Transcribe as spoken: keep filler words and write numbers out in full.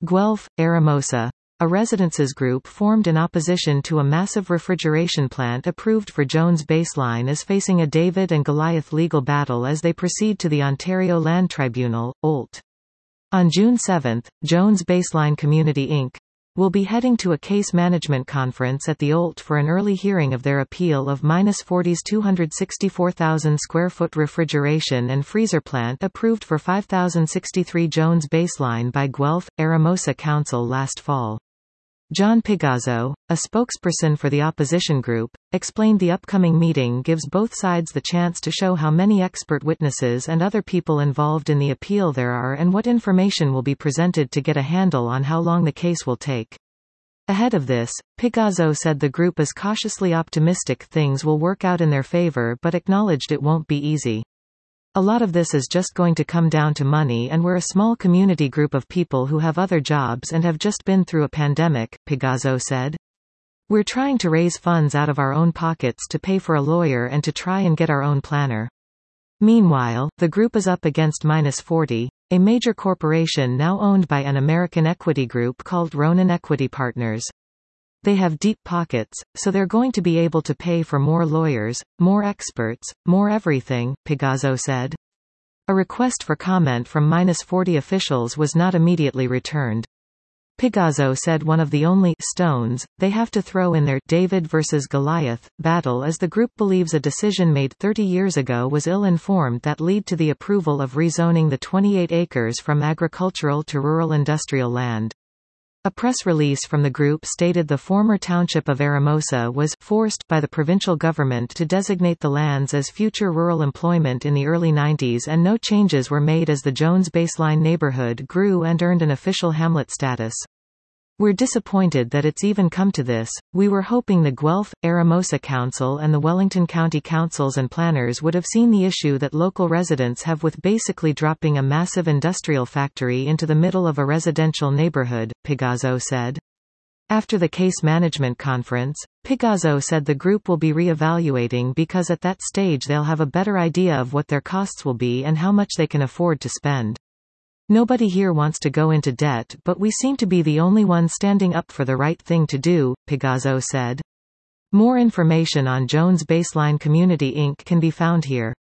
Guelph, Aramosa. A residences group formed in opposition to a massive refrigeration plant approved for Jones Baseline is facing a David and Goliath legal battle as they proceed to the Ontario Land Tribunal, O L T. On June seventh, Jones Baseline Community Incorporated will be heading to a case management conference at the O L T for an early hearing of their appeal of forty's two hundred sixty-four thousand square foot refrigeration and freezer plant approved for five thousand sixty-three Jones Baseline by Guelph, Aramosa Council last fall. John Pigazzo, a spokesperson for the opposition group, explained the upcoming meeting gives both sides the chance to show how many expert witnesses and other people involved in the appeal there are and what information will be presented to get a handle on how long the case will take. Ahead of this, Pigazzo said the group is cautiously optimistic things will work out in their favor but acknowledged it won't be easy. A lot of this is just going to come down to money, and we're a small community group of people who have other jobs and have just been through a pandemic, Pigazzo said. We're trying to raise funds out of our own pockets to pay for a lawyer and to try and get our own planner. Meanwhile, the group is up against Minus forty, a major corporation now owned by an American equity group called Ronin Equity Partners. They have deep pockets, so they're going to be able to pay for more lawyers, more experts, more everything, Pigazzo said. A request for comment from Minus forty officials was not immediately returned. Pigazzo said one of the only stones they have to throw in their David versus Goliath battle is the group believes a decision made thirty years ago was ill-informed that led to the approval of rezoning the twenty-eight acres from agricultural to rural industrial land. A press release from the group stated the former township of Aramosa was forced by the provincial government to designate the lands as future rural employment in the early nineties, and no changes were made as the Jones Baseline neighborhood grew and earned an official hamlet status. We're disappointed that it's even come to this. We were hoping the Guelph, Aramosa Council and the Wellington County Councils and planners would have seen the issue that local residents have with basically dropping a massive industrial factory into the middle of a residential neighborhood, Pigazzo said. After the case management conference, Pigazzo said the group will be re-evaluating because at that stage they'll have a better idea of what their costs will be and how much they can afford to spend. Nobody here wants to go into debt, but we seem to be the only ones standing up for the right thing to do, Pigazzo said. More information on Jones Baseline Community Incorporated can be found here.